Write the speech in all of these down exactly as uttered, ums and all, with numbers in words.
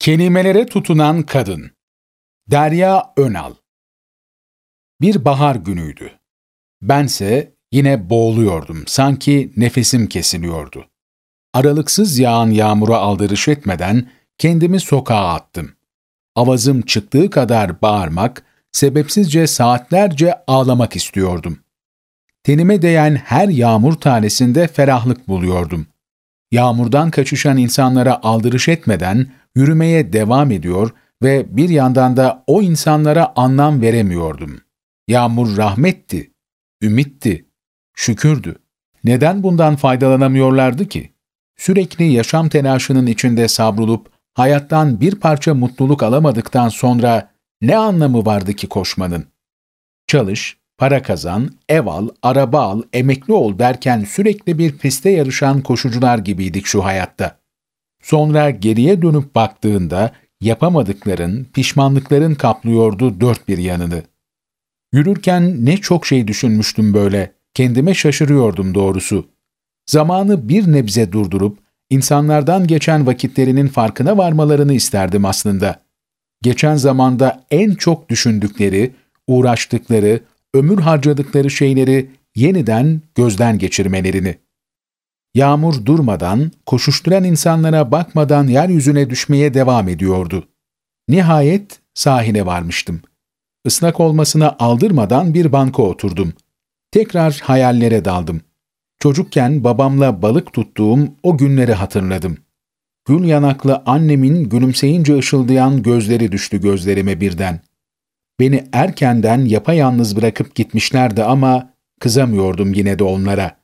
Kelimelere tutunan kadın. Derya Önal. Bir bahar günüydü. Bense yine boğuluyordum, sanki nefesim kesiliyordu. Aralıksız yağan yağmura aldırış etmeden kendimi sokağa attım. Avazım çıktığı kadar bağırmak, sebepsizce saatlerce ağlamak istiyordum. Tenime değen her yağmur tanesinde ferahlık buluyordum. Yağmurdan kaçışan insanlara aldırış etmeden yürümeye devam ediyor ve bir yandan da o insanlara anlam veremiyordum. Yağmur rahmetti, ümitti, şükürdü. Neden bundan faydalanamıyorlardı ki? Sürekli yaşam telaşının içinde savrulup hayattan bir parça mutluluk alamadıktan sonra ne anlamı vardı ki koşmanın? Çalış, para kazan, ev al, araba al, emekli ol derken sürekli bir pistte yarışan koşucular gibiydik şu hayatta. Sonra geriye dönüp baktığında yapamadıkların, pişmanlıkların kaplıyordu dört bir yanını. Yürürken ne çok şey düşünmüştüm böyle, kendime şaşırıyordum doğrusu. Zamanı bir nebze durdurup, insanlardan geçen vakitlerinin farkına varmalarını isterdim aslında. Geçen zamanda en çok düşündükleri, uğraştıkları, ömür harcadıkları şeyleri yeniden gözden geçirmelerini. Yağmur durmadan, koşuşturan insanlara bakmadan yeryüzüne düşmeye devam ediyordu. Nihayet sahile varmıştım. Islak olmasına aldırmadan bir banka oturdum. Tekrar hayallere daldım. Çocukken babamla balık tuttuğum o günleri hatırladım. Gül yanaklı annemin gülümseyince ışıldayan gözleri düştü gözlerime birden. Beni erkenden yapayalnız bırakıp gitmişlerdi ama kızamıyordum yine de onlara.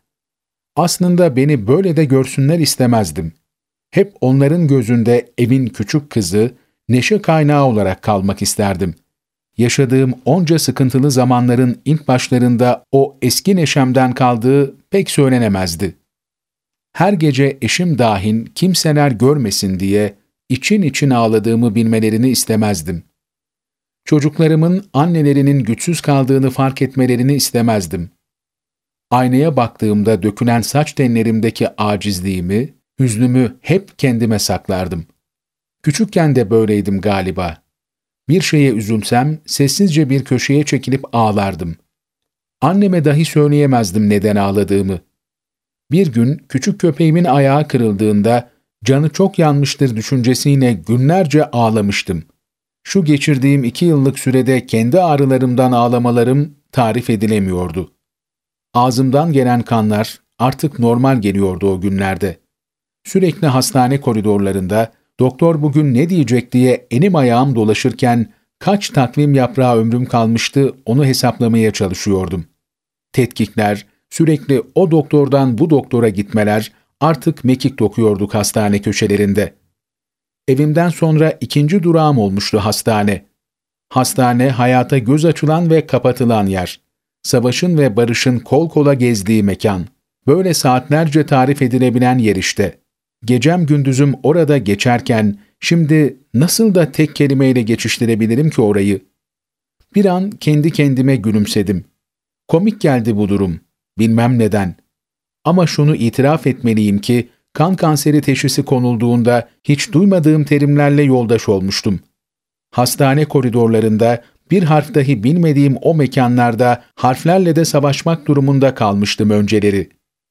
Aslında beni böyle de görsünler istemezdim. Hep onların gözünde evin küçük kızı, neşe kaynağı olarak kalmak isterdim. Yaşadığım onca sıkıntılı zamanların ilk başlarında o eski neşemden kaldığı pek söylenemezdi. Her gece eşim dahil kimseler görmesin diye için için ağladığımı bilmelerini istemezdim. Çocuklarımın annelerinin güçsüz kaldığını fark etmelerini istemezdim. Aynaya baktığımda dökülen saç tellerimdeki acizliğimi, hüznümü hep kendime saklardım. Küçükken de böyleydim galiba. Bir şeye üzülsem sessizce bir köşeye çekilip ağlardım. Anneme dahi söyleyemezdim neden ağladığımı. Bir gün küçük köpeğimin ayağı kırıldığında canı çok yanmıştır düşüncesiyle günlerce ağlamıştım. Şu geçirdiğim iki yıllık sürede kendi ağrılarımdan ağlamalarım tarif edilemiyordu. Ağzımdan gelen kanlar artık normal geliyordu o günlerde. Sürekli hastane koridorlarında doktor bugün ne diyecek diye elim ayağım dolaşırken kaç takvim yaprağı ömrüm kalmıştı onu hesaplamaya çalışıyordum. Tetkikler, sürekli o doktordan bu doktora gitmeler artık mekik dokuyorduk hastane köşelerinde. Evimden sonra ikinci durağım olmuştu hastane. Hastane hayata göz açılan ve kapatılan yer. Savaşın ve barışın kol kola gezdiği mekan. Böyle saatlerce tarif edilebilen yer işte. Gecem gündüzüm orada geçerken şimdi nasıl da tek kelimeyle geçiştirebilirim ki orayı? Bir an kendi kendime gülümsedim. Komik geldi bu durum. Bilmem neden. Ama şunu itiraf etmeliyim ki kan kanseri teşhisi konulduğunda hiç duymadığım terimlerle yoldaş olmuştum. Hastane koridorlarında bir harf dahi bilmediğim o mekanlarda harflerle de savaşmak durumunda kalmıştım önceleri.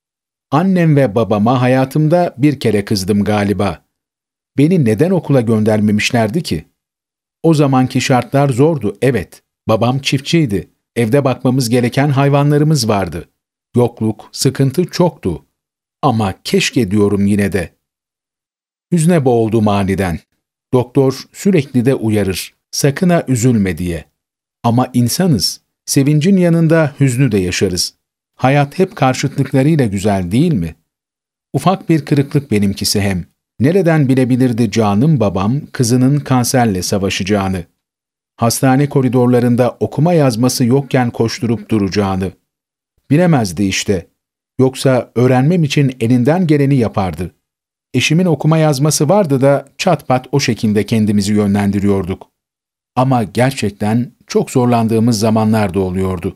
Annem ve babama hayatımda bir kere kızdım galiba. Beni neden okula göndermemişlerdi ki? O zamanki şartlar zordu, evet. Babam çiftçiydi. Evde bakmamız gereken hayvanlarımız vardı. Yokluk, sıkıntı çoktu. Ama keşke diyorum yine de. Hüzne boğuldum aniden. Doktor sürekli de uyarır. Sakın ha üzülme diye. Ama insanız. Sevincin yanında hüznü de yaşarız. Hayat hep karşıtlıklarıyla güzel değil mi? Ufak bir kırıklık benimkisi hem. Nereden bilebilirdi canım babam kızının kanserle savaşacağını? Hastane koridorlarında okuma yazması yokken koşturup duracağını. Bilemezdi işte. Yoksa öğrenmem için elinden geleni yapardı. Eşimin okuma yazması vardı da çat pat o şekilde kendimizi yönlendiriyorduk. Ama gerçekten çok zorlandığımız zamanlar da oluyordu.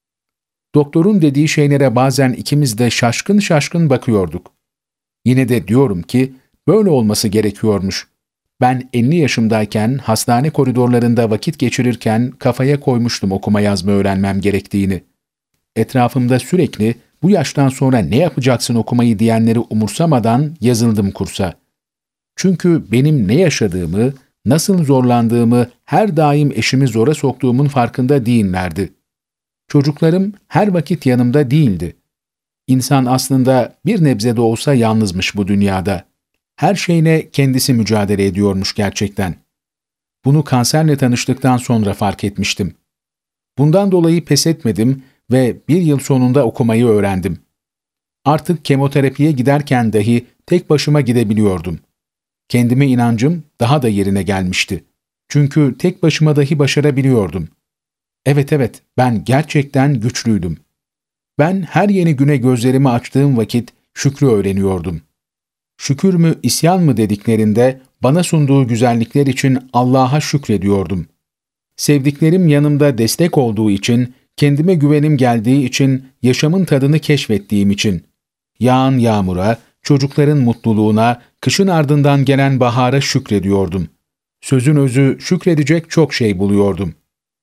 Doktorun dediği şeylere bazen ikimiz de şaşkın şaşkın bakıyorduk. Yine de diyorum ki böyle olması gerekiyormuş. Ben elli yaşımdayken hastane koridorlarında vakit geçirirken kafaya koymuştum okuma yazma öğrenmem gerektiğini. Etrafımda sürekli bu yaştan sonra ne yapacaksın okumayı diyenleri umursamadan yazıldım kursa. Çünkü benim ne yaşadığımı, nasıl zorlandığımı her daim eşimi zora soktuğumun farkında değillerdi. Çocuklarım her vakit yanımda değildi. İnsan aslında bir nebze de olsa yalnızmış bu dünyada. Her şeyine kendisi mücadele ediyormuş gerçekten. Bunu kanserle tanıştıktan sonra fark etmiştim. Bundan dolayı pes etmedim ve bir yıl sonunda okumayı öğrendim. Artık kemoterapiye giderken dahi tek başıma gidebiliyordum. Kendime inancım daha da yerine gelmişti. Çünkü tek başıma dahi başarabiliyordum. Evet evet, ben gerçekten güçlüydüm. Ben her yeni güne gözlerimi açtığım vakit şükrü öğreniyordum. Şükür mü, isyan mı dediklerinde bana sunduğu güzellikler için Allah'a şükrediyordum. Sevdiklerim yanımda destek olduğu için, kendime güvenim geldiği için, yaşamın tadını keşfettiğim için, yağan yağmura, çocukların mutluluğuna, kışın ardından gelen bahara şükrediyordum. Sözün özü şükredecek çok şey buluyordum.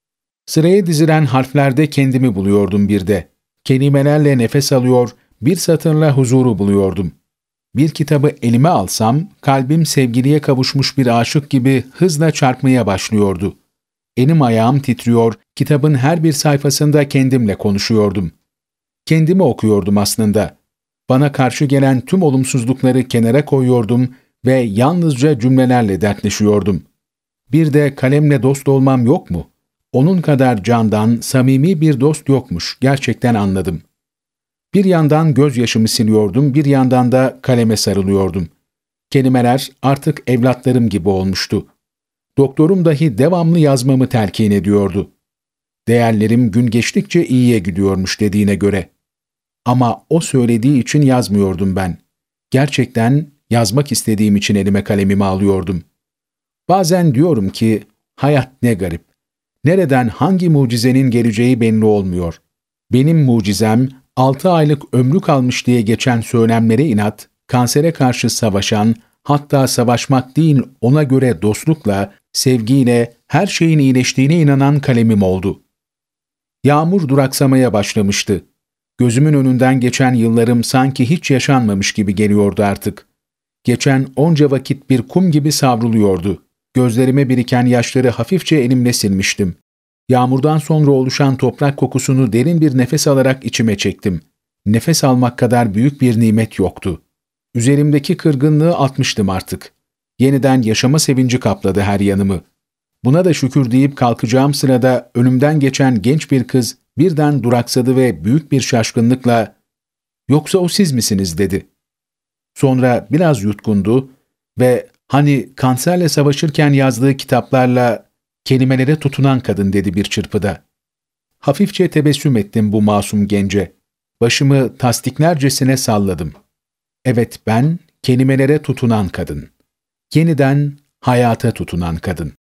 Sıraya dizilen harflerde kendimi buluyordum bir de. Kelimelerle nefes alıyor, bir satırla huzuru buluyordum. Bir kitabı elime alsam, kalbim sevgiliye kavuşmuş bir aşık gibi hızla çarpmaya başlıyordu. Elim ayağım titriyor, kitabın her bir sayfasında kendimle konuşuyordum. Kendimi okuyordum aslında. Bana karşı gelen tüm olumsuzlukları kenara koyuyordum ve yalnızca cümlelerle dertleşiyordum. Bir de kalemle dost olmam yok mu? Onun kadar candan, samimi bir dost yokmuş, gerçekten anladım. Bir yandan gözyaşımı siliyordum, bir yandan da kaleme sarılıyordum. Kelimeler artık evlatlarım gibi olmuştu. Doktorum dahi devamlı yazmamı telkin ediyordu. Değerlerim gün geçtikçe iyiye gidiyormuş dediğine göre. Ama o söylediği için yazmıyordum ben. Gerçekten yazmak istediğim için elime kalemimi alıyordum. Bazen diyorum ki, hayat ne garip. Nereden hangi mucizenin geleceği belli olmuyor. Benim mucizem, altı aylık ömrü kalmış diye geçen söylemlere inat, kansere karşı savaşan, hatta savaşmak değil ona göre dostlukla, sevgiyle her şeyin iyileştiğine inanan kalemim oldu. Yağmur duraksamaya başlamıştı. Gözümün önünden geçen yıllarım sanki hiç yaşanmamış gibi geliyordu artık. Geçen onca vakit bir kum gibi savruluyordu. Gözlerime biriken yaşları hafifçe elimle silmiştim. Yağmurdan sonra oluşan toprak kokusunu derin bir nefes alarak içime çektim. Nefes almak kadar büyük bir nimet yoktu. Üzerimdeki kırgınlığı atmıştım artık. Yeniden yaşama sevinci kapladı her yanımı. Buna da şükür deyip kalkacağım sırada önümden geçen genç bir kız birden duraksadı ve büyük bir şaşkınlıkla "Yoksa o siz misiniz?" dedi. Sonra biraz yutkundu ve hani kanserle savaşırken yazdığı kitaplarla kelimelere tutunan kadın dedi bir çırpıda. Hafifçe tebessüm ettim bu masum gence. Başımı tasdiklercesine salladım. Evet ben kelimelere tutunan kadın. Yeniden hayata tutunan kadın.